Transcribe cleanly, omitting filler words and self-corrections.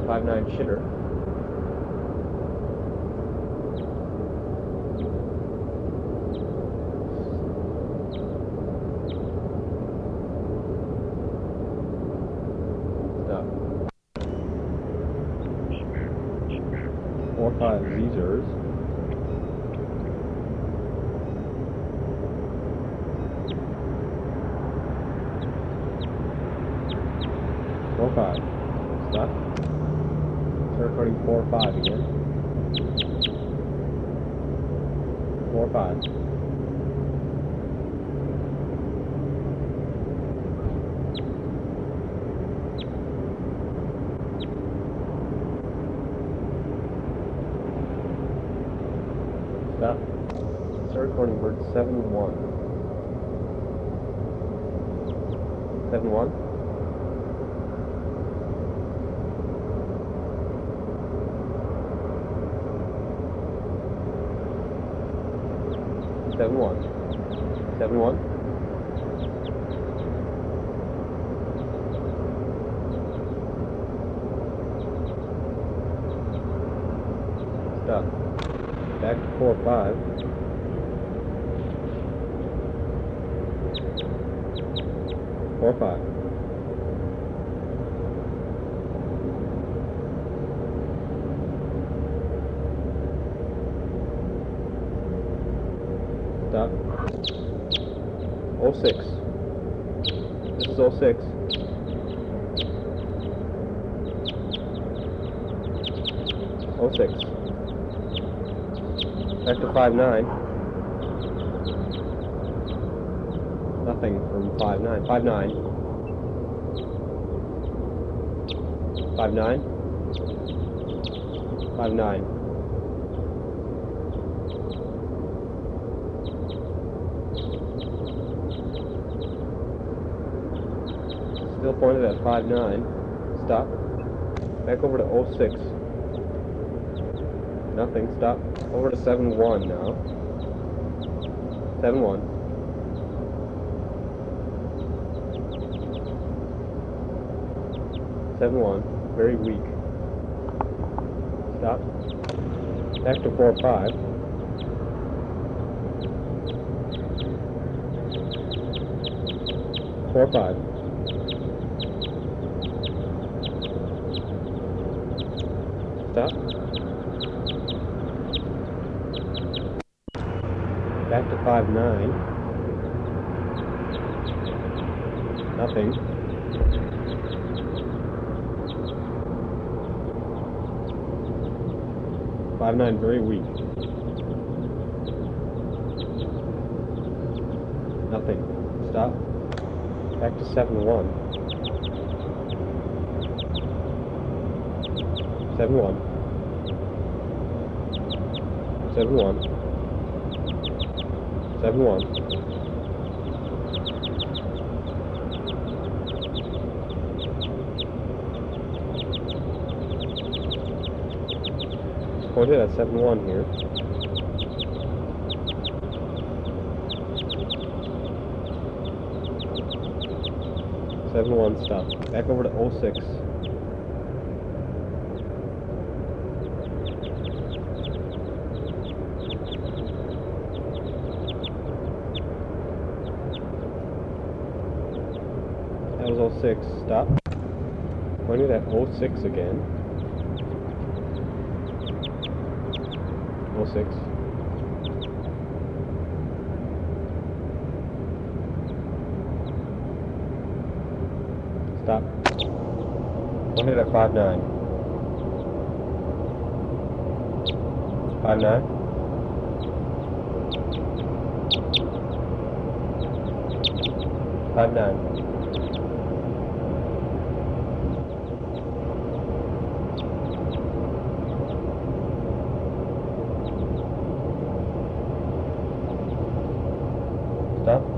5-9 shitter. Stop. 4-5 Zers. Five. Stop. Start recording 4-5 again. 4-5. Stop. Start recording bird 7-1. 7-1. 7-1. 7-1. Stop. Back to 4-5. 4-5. Stop. 06. This is 06. Back to 5-9. Nothing from 5-9. 5-9. 5-9. 5-9. Still pointed at 5-9. Stop. Back over to 06. Nothing. Stop. Over to 7-1 now. 7-1. 7-1. Very weak. Stop. Back to 4-5. 4-5. Stop. Back to 5-9. Nothing. 5-9 very weak. Nothing. Stop. Back to 7-1. 7-1. 7-1. 7-1. Pointed at 7-1 here. 7-1, stop. Back over to 06. That was 06, stop. Pointed at 06 again. 06. Stop. Pointed at 5-9. 5-9. 5-9.